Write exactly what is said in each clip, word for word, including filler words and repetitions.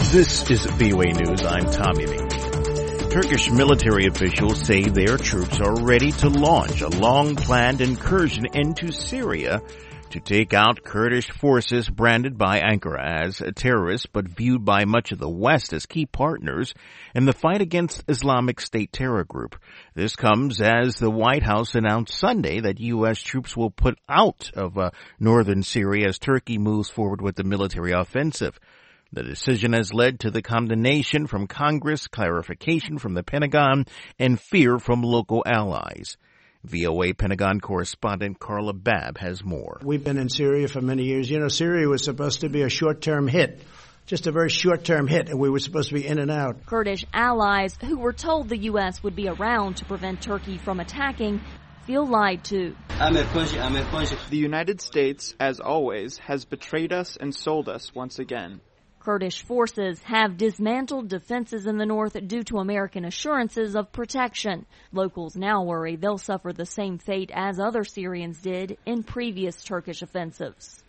This is V O A News. I'm Tommy McNeil. Turkish military officials say their troops are ready to launch a long-planned incursion into Syria to take out Kurdish forces branded by Ankara as terrorists but viewed by much of the West as key partners in the fight against Islamic State terror group. This comes as the White House announced Sunday that U S troops will put out of uh, northern Syria as Turkey moves forward with the military offensive. The decision has led to the condemnation from Congress, clarification from the Pentagon, and fear from local allies. V O A Pentagon correspondent Carla Babb has more. We've been in Syria for many years. You know, Syria was supposed to be a short-term hit, just a very short-term hit, and we were supposed to be in and out. Kurdish allies who were told the U S would be around to prevent Turkey from attacking feel lied to. The United States, as always, has betrayed us and sold us once again. Kurdish forces have dismantled defenses in the north due to American assurances of protection. Locals now worry they'll suffer the same fate as other Syrians did in previous Turkish offensives.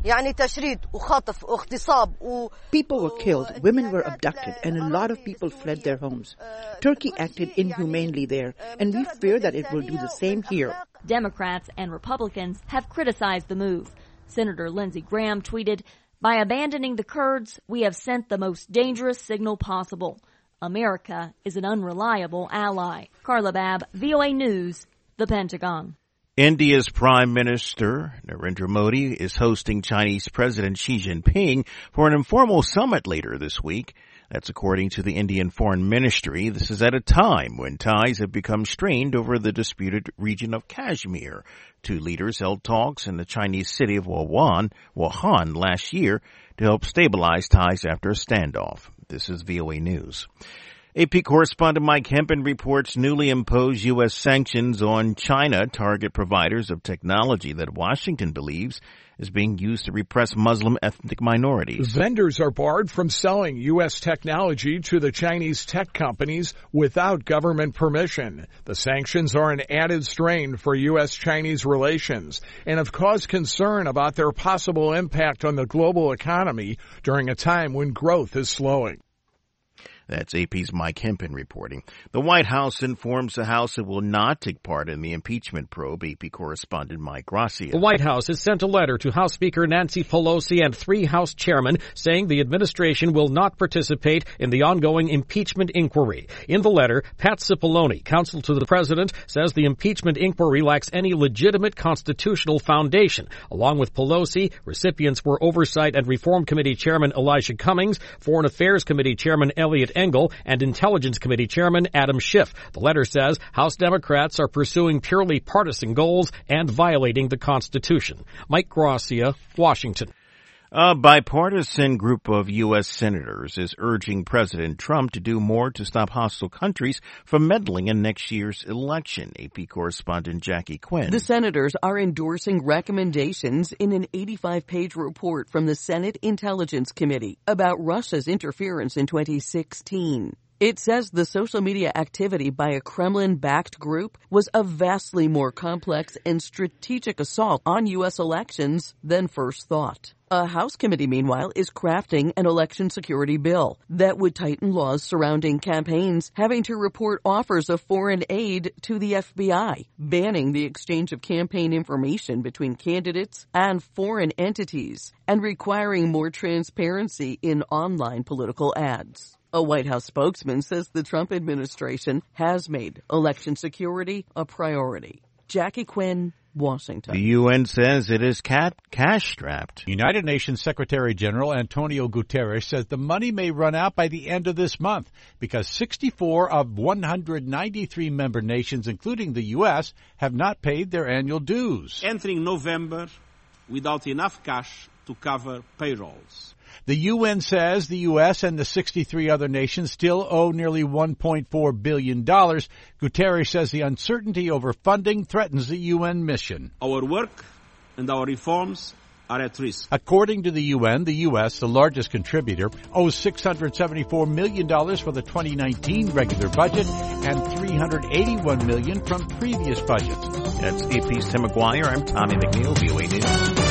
People were killed, women were abducted, and a lot of people fled their homes. Turkey acted inhumanely there, and we fear that it will do the same here. Democrats and Republicans have criticized the move. Senator Lindsey Graham tweeted, "By abandoning the Kurds, we have sent the most dangerous signal possible. America is an unreliable ally." Carla Babb, V O A News, the Pentagon. India's Prime Minister Narendra Modi is hosting Chinese President Xi Jinping for an informal summit later this week. That's according to the Indian Foreign Ministry. This is at a time when ties have become strained over the disputed region of Kashmir. Two leaders held talks in the Chinese city of Wuhan, Wuhan last year to help stabilize ties after a standoff. This is V O A News. A P correspondent Mike Hempen reports newly imposed U S sanctions on China target providers of technology that Washington believes is being used to repress Muslim ethnic minorities. Vendors are barred from selling U S technology to the Chinese tech companies without government permission. The sanctions are an added strain for U S Chinese relations and have caused concern about their possible impact on the global economy during a time when growth is slowing. That's A P's Mike Hempen reporting. The White House informs the House it will not take part in the impeachment probe. A P correspondent Mike Gracia. The White House has sent a letter to House Speaker Nancy Pelosi and three House chairmen saying the administration will not participate in the ongoing impeachment inquiry. In the letter, Pat Cipollone, counsel to the president, says the impeachment inquiry lacks any legitimate constitutional foundation. Along with Pelosi, recipients were Oversight and Reform Committee Chairman Elijah Cummings, Foreign Affairs Committee Chairman Elliot Engel, and Intelligence Committee Chairman Adam Schiff. The letter says House Democrats are pursuing purely partisan goals and violating the Constitution. Mike Gracia, Washington. A bipartisan group of U S senators is urging President Trump to do more to stop hostile countries from meddling in next year's election. A P correspondent Jackie Quinn. The senators are endorsing recommendations in an eighty-five page report from the Senate Intelligence Committee about Russia's interference in twenty sixteen. It says the social media activity by a Kremlin-backed group was a vastly more complex and strategic assault on U S elections than first thought. A House committee, meanwhile, is crafting an election security bill that would tighten laws surrounding campaigns having to report offers of foreign aid to the F B I, banning the exchange of campaign information between candidates and foreign entities, and requiring more transparency in online political ads. A White House spokesman says the Trump administration has made election security a priority. Jackie Quinn, Washington. The U N says it is cash-strapped. United Nations Secretary General Antonio Guterres says the money may run out by the end of this month because sixty-four of one hundred ninety-three member nations, including the U S, have not paid their annual dues. Entering November without enough cash to cover payrolls. The U N says the U S and the sixty-three other nations still owe nearly one point four billion dollars. Guterres says the uncertainty over funding threatens the U N mission. Our work and our reforms are at risk. According to the U N, the U S, the largest contributor, owes six hundred seventy-four million dollars for the twenty nineteen regular budget and three hundred eighty-one million dollars from previous budgets. That's A P's Tim McGuire. I'm Tommy McNeil, V O A News.